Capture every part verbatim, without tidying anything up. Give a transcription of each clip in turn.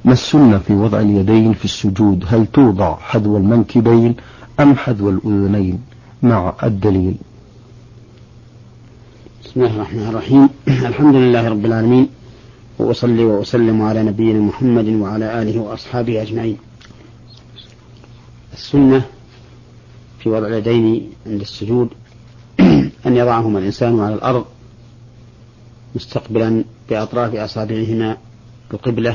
ما السنة في وضع اليدين في السجود؟ هل توضع حذو المنكبين أم حذو الأذنين؟ مع الدليل. بسم الله الرحمن الرحيم. الحمد لله رب العالمين، وأصلي وأسلم على نبينا محمد وعلى آله وأصحابه أجمعين. السنة في وضع اليدين عند السجود أن يضعهما الإنسان على الأرض مستقبلا بأطراف أصابعهما القبلة،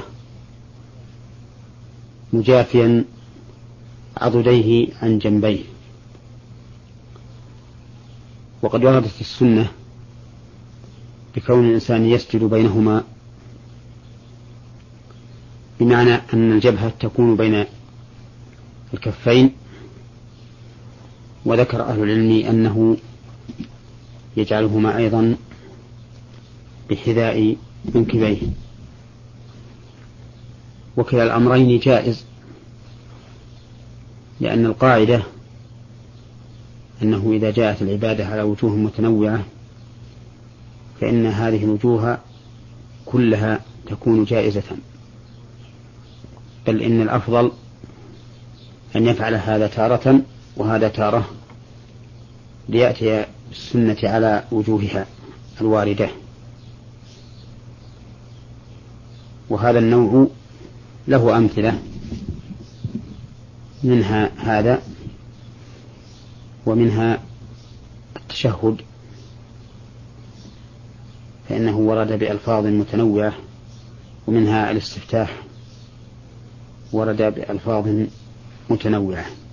مجافيا عضديه عن جنبيه. وقد وردت السنة بكون الإنسان يسجد بينهما، بمعنى أن الجبهة تكون بين الكفين. وذكر أهل العلم أنه يجعلهما أيضا بحذاء منكبيه، وكلا الأمرين جائز، لأن القاعدة أنه إذا جاءت العبادة على وجوه متنوعة فإن هذه الوجوه كلها تكون جائزة، بل إن الأفضل أن يفعل هذا تارة وهذا تارة، ليأتي السنة على وجوهها الواردة. وهذا النوع له أمثلة، منها هذا ومنها التشهد، فإنه ورد بألفاظ متنوعة، ومنها الاستفتاح ورد بألفاظ متنوعة.